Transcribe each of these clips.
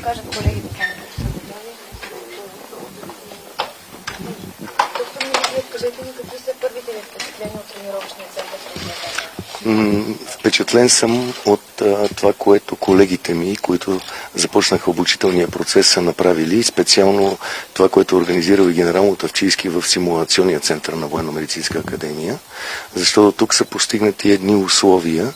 кажат колегите само, които са готови. Доктор Милев, кажете ни какви са първите ви впечатления от тренировъчния център в Разгледане? Впечатлен съм от това, което колегите ми, които започнаха обучителния процес, са направили. Специално това, което организирал и генерал Мутафчийски в симулационния център на Военно-медицинска академия. Защото тук са постигнати едни условия,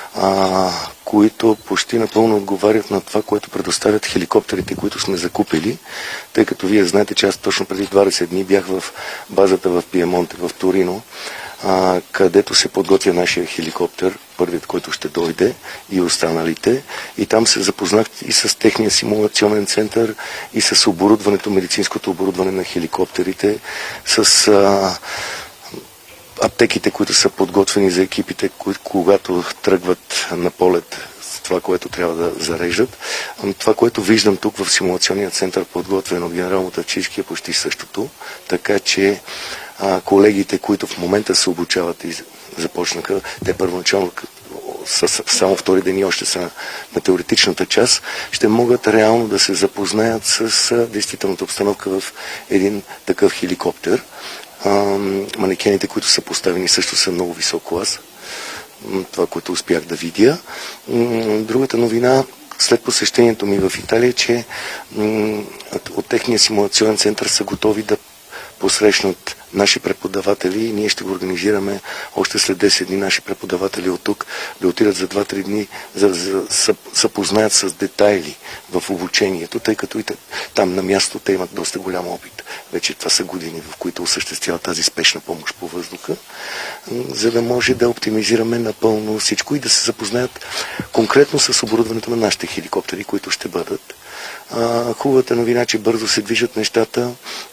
които почти напълно отговарят на това, което предоставят хеликоптерите, които сме закупили, тъй като вие знаете, че аз точно преди 20 дни бях в базата в Пиемонте, в Торино, където се подготвя нашия хеликоптер, първият, който ще дойде, и останалите. И там се запознах и с техния симулационен център, и с оборудването, медицинското оборудване на хеликоптерите, с аптеките, които са подготвени за екипите, когато тръгват на полет с това, което трябва да зареждат. Това, което виждам тук в симулационния център, подготвен от генерал Мутафчийски, е почти същото. Така че колегите, които в момента се обучават и започнаха, те първоначално само втори ден и още са на теоретичната част, ще могат реално да се запознаят с действителната обстановка в един такъв хеликоптер. Манекените, които са поставени, също са много висок клас. Това, което успях да видя. Другата новина след посещението ми в Италия, че от техния симулационен център са готови да посрещнат наши преподаватели и ние ще го организираме още след 10 дни. Наши преподаватели от тук да отидат за 2-3 дни, за да се познаят с детайли в обучението, тъй като и там на място те имат доста голям опит. Вече това са години, в които осъществяват тази спешна помощ по въздуха, за да може да оптимизираме напълно всичко и да се запознаят конкретно с оборудването на нашите хеликоптери, които ще бъдат. Хубавата новина, че бързо се движат нещата.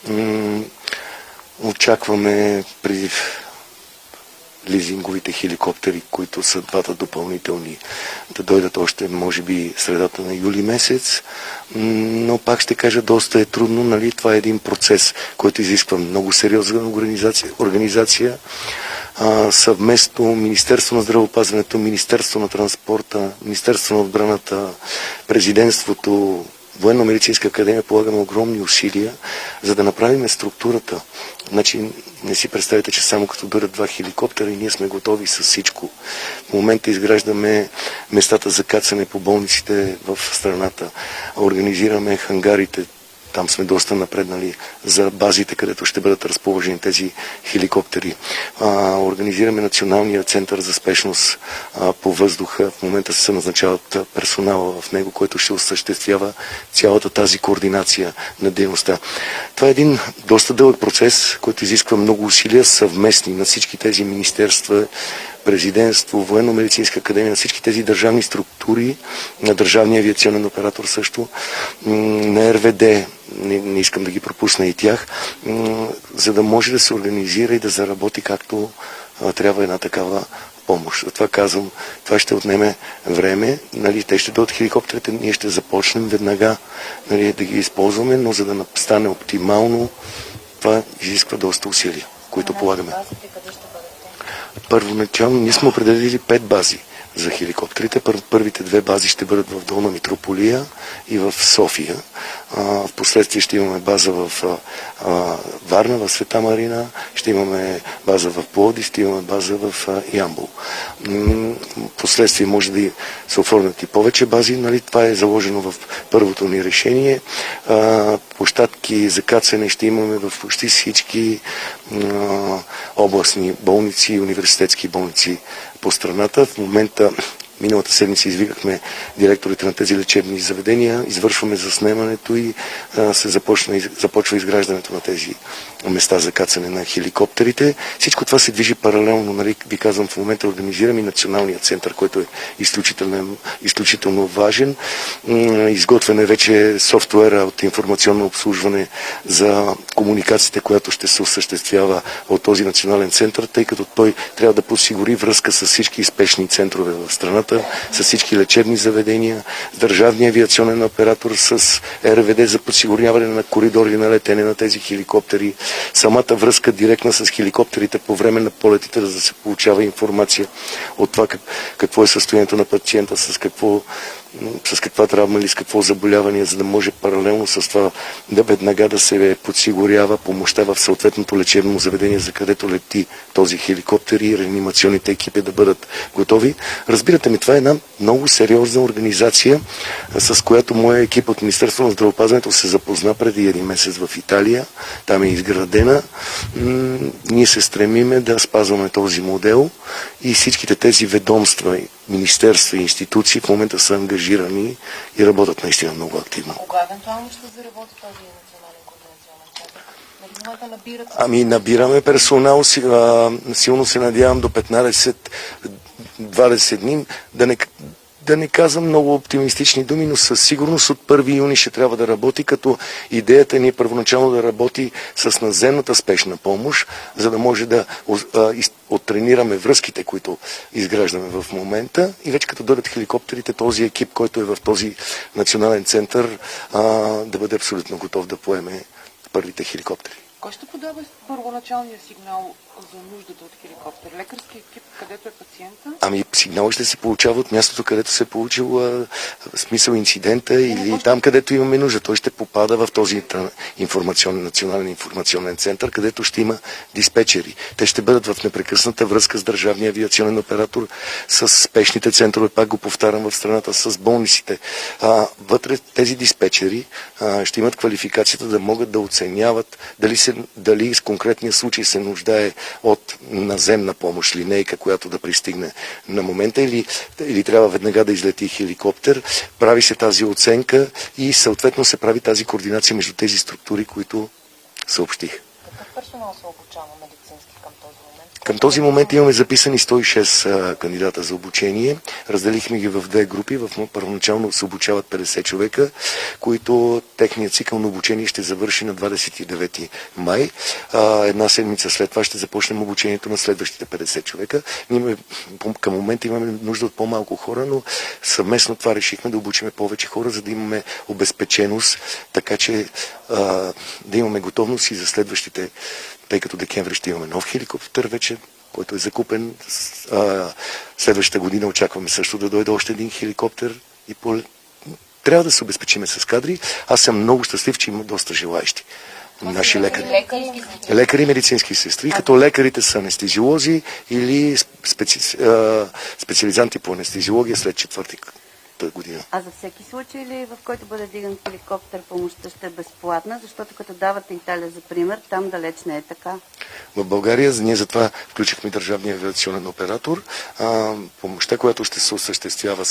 Очакваме при лизинговите хеликоптери, които са двата допълнителни, да дойдат още, може би, средата на юли месец. Но пак ще кажа, доста е трудно. Нали? Това е един процес, който изисква много сериозна организация. Съвместно Министерство на здравеопазването, Министерство на транспорта, Министерство на отбраната, президентството, Военно-медицинска академия полагаме огромни усилия, за да направим структурата. Значи не си представите, че само като дойдат 2 хеликоптера и ние сме готови с всичко. В момента изграждаме местата за кацане по болниците в страната. Организираме хангарите. Там сме доста напреднали за базите, където ще бъдат разположени тези хеликоптери. Организираме Националния център за спешност по въздуха. В момента се назначават персонала в него, който ще осъществява цялата тази координация на дейността. Това е един доста дълъг процес, който изисква много усилия съвместни на всички тези министерства, президентство, Военно-медицинска академия, на всички тези държавни структури, на Държавния авиационен оператор също, на РВД, не искам да ги пропусна и тях, за да може да се организира и да заработи както трябва една такава помощ. Това казвам, това ще отнеме време, нали, те ще дойдат хеликоптерите, ние ще започнем веднага, нали, да ги използваме, но за да стане оптимално, това изисква доста усилия, които полагаме. Първоначално ние сме определили 5 бази за хеликоптерите. Първите 2 бази ще бъдат в Долна Митрополия и в София. В последствие ще имаме база в Варна, в Света Марина, ще имаме база в Пловдив, ще имаме база в Ямбол. Последствие може да се оформят и повече бази, нали? Това е заложено в първото ни решение. Площадки за кацане ще имаме в почти всички областни болници и университетски болници по страната. В момента, миналата седмица, извикахме директорите на тези лечебни заведения, извършваме заснемането и се започва изграждането на тези места за кацане на хеликоптерите. Всичко това се движи паралелно, нали, ви казвам, в момента организираме и Националния център, който е изключително важен. Изготвен е вече софтуера от информационно обслужване за комуникациите, която ще се осъществява от този Национален център, тъй като той трябва да подсигури връзка с всички спешни центрове в страната, с всички лечебни заведения, с Държавния авиационен оператор, с РВД за подсигуряване на коридори на летене на тези хеликоптери, самата връзка директна с хеликоптерите по време на полетите, за да се получава информация от това какво е състоянието на пациента, с какво с каква травма или с какво заболяване, за да може паралелно с това да веднага да се подсигурява помощта в съответното лечебно заведение, за където лети този хеликоптер и реанимационните екипи да бъдат готови. Разбирате ми, това е една много сериозна организация, с която моя екип от Министерството на здравеопазването се запозна преди един месец в Италия. Там е изградена. Ние се стремиме да спазваме този модел и всичките тези ведомства, министерства и институции в момента са ангажирани и работят наистина много активно. Кога евентуално ще заработи този национален координационен център? Нали в момента набират? Ами набираме персонал, силно се надявам до 15-20 дни, да не казвам много оптимистични думи, но със сигурност от 1 юни ще трябва да работи, като идеята ни е първоначално да работи с наземната спешна помощ, за да може да оттренираме връзките, които изграждаме в момента и вече като дойдат хеликоптерите, този екип, който е в този национален център, да бъде абсолютно готов да поеме първите хеликоптери. Кой ще подава първоначалния сигнал за нуждата от хеликоптер? Лекарски екип, където е пациента? Ами сигнал ще се получава от мястото, където се е получил смисъл инцидента или там, където имаме нужда. Той ще попада в този национален информационен център, където ще има диспетчери. Те ще бъдат в непрекъсната връзка с държавния авиационен оператор, с спешните центрове, пак го повтарям, в страната, с болниците. Вътре тези диспетчери ще имат квалификацията да могат да оценяват дали с конкретния случай се нуждае от наземна помощ, линейка, която да пристигне на момента или трябва веднага да излети хеликоптер. Прави се тази оценка и съответно се прави тази координация между тези структури, които съобщих. Какъв персонал се обучава медицински към този момент? Към този момент имаме записани 106 кандидата за обучение. Разделихме ги в две групи. Първоначално се обучават 50 човека, които техният цикъл на обучение ще завърши на 29 май. Една седмица след това ще започнем обучението на следващите 50 човека. Към момента имаме нужда от по-малко хора, но съвместно това решихме да обучиме повече хора, за да имаме обезпеченост, така че да имаме готовност и за следващите, тъй като декември ще имаме нов хеликоптер вече, който е закупен. Следващата година очакваме също да дойде още един хеликоптер и трябва да се обезпечиме с кадри. Аз съм много щастлив, че има доста желаещи. Наши лекари. Лекари и медицински сестри, като лекарите са анестезиолози или специализанти по анестезиология след четвърти година. А за всеки случай ли, в който бъде диган хеликоптер, помощта ще е безплатна? Защото като давате Италия за пример, там далеч не е така. В България ние затова включихме държавния авиационен оператор. Помощта, която ще се осъществява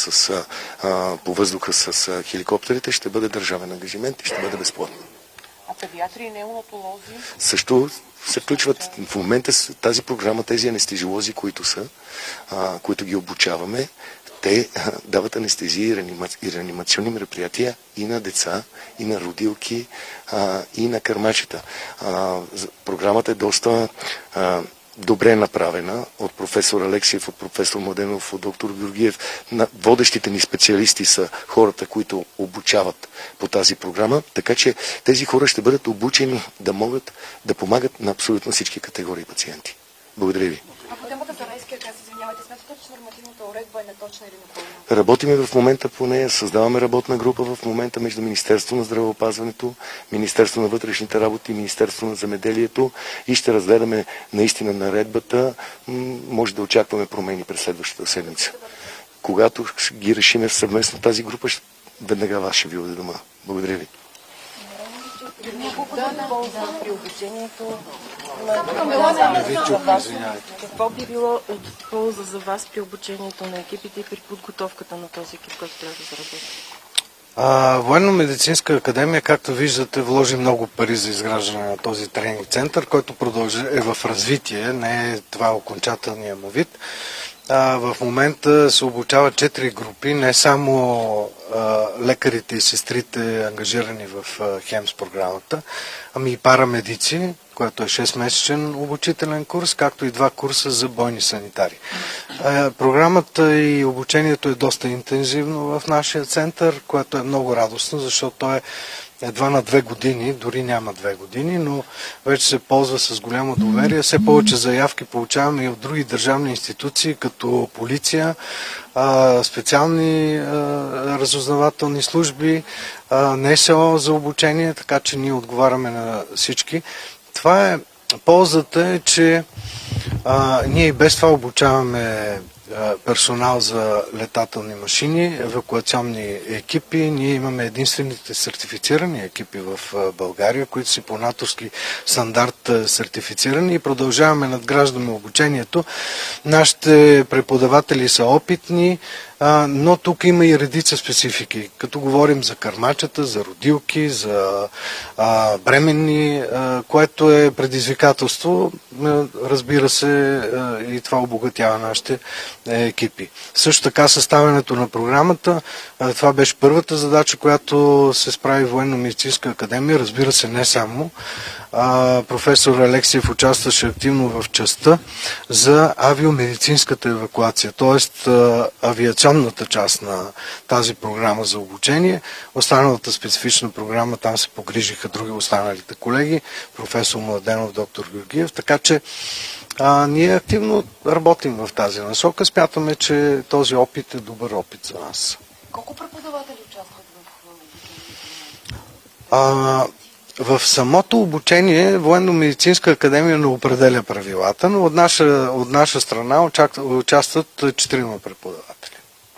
по въздуха с хеликоптерите, ще бъде държавен ангажимент и ще бъде безплатна. А педиатри и неонатолози? Също се включват в момента тази програма, тези анестезиолози, които ги обучаваме. Те дават анестезия и реанимационни мероприятия и на деца, и на родилки, и на кърмачета. Програмата е доста добре направена от професор Алексиев, от професор Младенов, от доктор Георгиев. Водещите ни специалисти са хората, които обучават по тази програма, така че тези хора ще бъдат обучени да могат да помагат на абсолютно всички категории пациенти. Благодаря ви. А по темата за райския газ, извинявайте, смятате, че нормативната уредба е неточна или непълна? Работиме в момента по нея, създаваме работна група в момента между Министерство на здравеопазването, Министерство на вътрешните работи и Министерство на земеделието и ще разгледаме наистина наредбата. Може да очакваме промени през следващата седмица. Когато ги решиме съвместно тази група, веднага вас ще ви уведомя. Благодаря ви. При обучението какво би било от полза за вас при обучението на екипите и при подготовката на този екип, който трябва да заработи? Военно-медицинска академия, както виждате, вложи много пари за изграждане на този тренинг център, който е в развитие, не е това окончателния му вид. В момента се обучават 4 групи, не само лекарите и сестрите, ангажирани в ХЕМС програмата, ами и парамедици, което е 6-месечен обучителен курс, както и 2 курса за бойни санитари. Програмата и обучението е доста интензивно в нашия център, което е много радостно, защото то е едва на 2 години, дори няма 2 години, но вече се ползва с голямо доверие. Все повече заявки получаваме и от други държавни институции, като полиция, специални разузнавателни служби, НСО за обучение, така че ние отговаряме на всички. Това е, ползата е, че ние и без това обучаваме персонал за летателни машини, евакуационни екипи. Ние имаме единствените сертифицирани екипи в България, които са по натовски стандарт сертифицирани и продължаваме, надграждаме обучението. Нашите преподаватели са опитни, но тук има и редица специфики. Като говорим за кърмачета, за родилки, за бременни, което е предизвикателство, разбира се, и това обогатява нашите екипи. Също така съставянето на програмата, това беше първата задача, която се справи Военно-медицинска академия, разбира се, не само. Професор Алексиев участваше активно в частта за авиомедицинската евакуация, т.е. авиационната част на тази програма за обучение. Останалата специфична програма, там се погрижиха други останалите колеги, професор Младенов, доктор Георгиев, така че ние активно работим в тази насока. Смятаме, че този опит е добър опит за нас. Колко преподаватели участват в обучението? В самото обучение Военно-медицинска академия не определя правилата, но от наша страна участват 4 преподаватели.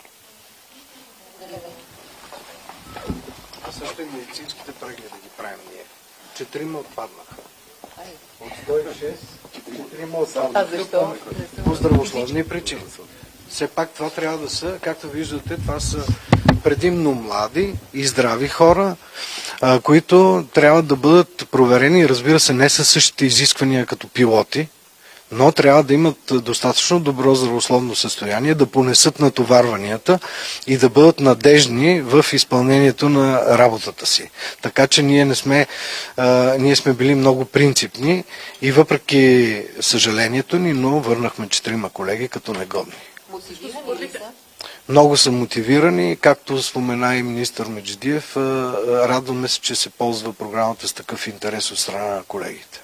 А също и медицинските прегледи ги правим ние. 4 отпаднаха. От 106, 4 отпаднаха. По здравословни причини. Все пак това трябва да са, както виждате, това са предимно млади и здрави хора, които трябва да бъдат проверени, разбира се, не със същите изисквания като пилоти, но трябва да имат достатъчно добро здравословно състояние, да понесат натоварванията и да бъдат надежни в изпълнението на работата си. Така че ние сме били много принципни и въпреки съжалението ни, но върнахме 4 колеги като негодни. Много са мотивирани, както спомена и министър Меджидиев. Радваме се, че се ползва програмата с такъв интерес от страна на колегите.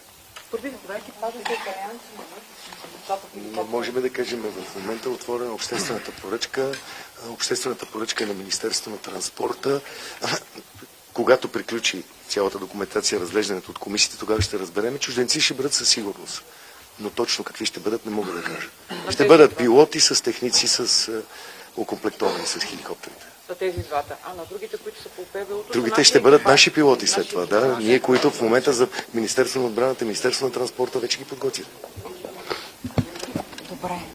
Можем да кажем, в момента е отворена обществената поръчка на Министерството на транспорта. Когато приключи цялата документация, разглеждането от комисията, тогава ще разберем. Чужденци ще бъдат със сигурност. Но точно какви ще бъдат, не мога да кажа. Ще бъдат пилоти с техници, с окомплектовани с хеликоптерите. За тези двата. А на другите, които са по ПВО-то... Другите ще бъдат наши пилоти след това, да. Ние, които в момента за Министерство на отбраната, Министерство на транспорта вече ги подготвим. Добре.